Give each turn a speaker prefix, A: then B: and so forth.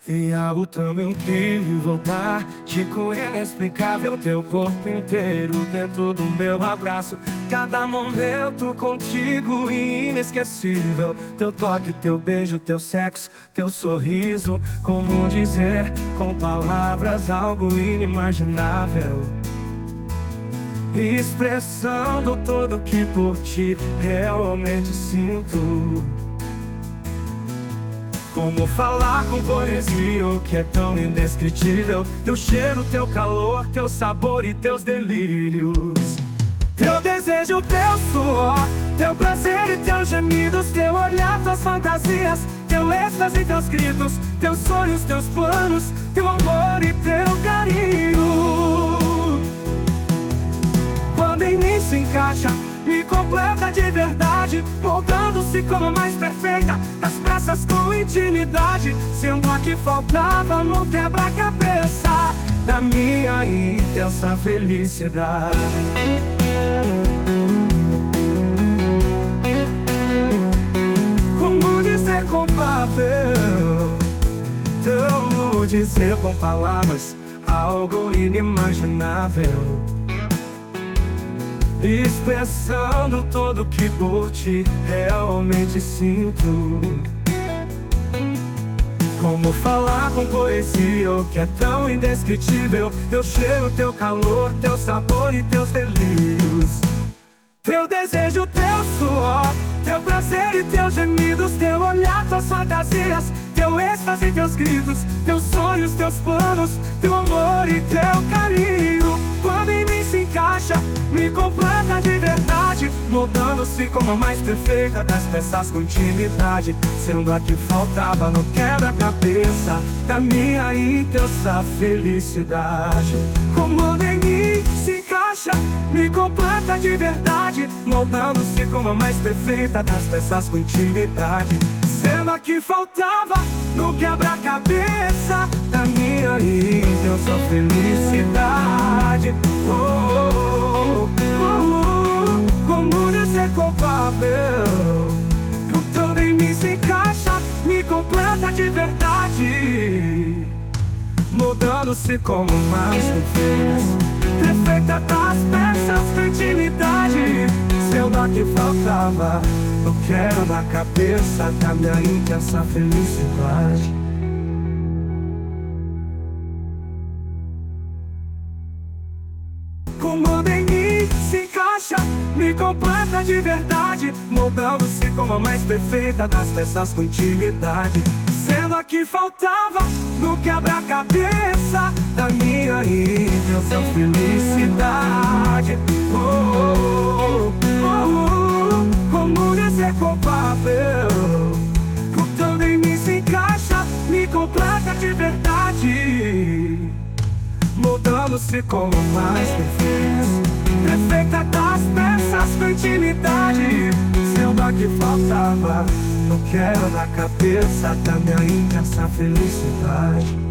A: E algo tão incrível voltar, Chico inexplicável, teu corpo inteiro dentro do meu abraço. Cada momento contigo inesquecível, teu toque, teu beijo, teu sexo, teu sorriso. Como dizer com palavras algo inimaginável, expressando tudo que por ti realmente sinto. Como falar com poesia o que é tão indescritível? Teu cheiro, teu calor, teu sabor e teus delírios. Teu desejo, teu suor, teu prazer e teus gemidos. Teu olhar, tuas fantasias, teu êxtase, teus gritos. Teus sonhos, teus planos, teu amor e teu carinho. Quando em mim se encaixa, me completa de verdade, moldando-se como a mais perfeita das peças com intimidade, sendo a que faltava no quebra-cabeça da minha intensa felicidade. Como dizer com papel, tão dizer com palavras algo inimaginável, expressando tudo que por ti realmente sinto. Como falar com poesia o que é tão indescritível? Teu cheiro, teu calor, teu sabor e teus delírios. Teu desejo, teu suor, teu prazer e teus gemidos. Teu olhar, tuas fantasias, teu êxtase e teus gritos. Teus sonhos, teus planos, teu amor e teu carinho. Quando em mim se encaixa, me completa de verdade, moldando-se como a mais perfeita das peças com intimidade, sendo a que faltava no quebra-cabeça da minha intensa felicidade. Como em mim se encaixa, me completa de verdade, moldando-se como a mais perfeita das peças com intimidade, sendo a que faltava no quebra-cabeça da minha intensa felicidade. Como dizer com papel, tudo em mim se encaixa, me completa de verdade, mudando-se como mais perfeita das peças da intimidade, sendo a que faltava no quero na cabeça da minha intensa felicidade. Como em mim se encaixa, me completa de verdade, moldando-se como a mais perfeita das peças com intimidade, sendo a que faltava no quebra-cabeça da minha intensa felicidade. Como dizer com papel, tudo em mim se encaixa, me completa de verdade, mudando-se como mais perfeita das peças com intimidade, sendo a que faltava no quero na cabeça da minha intensa felicidade.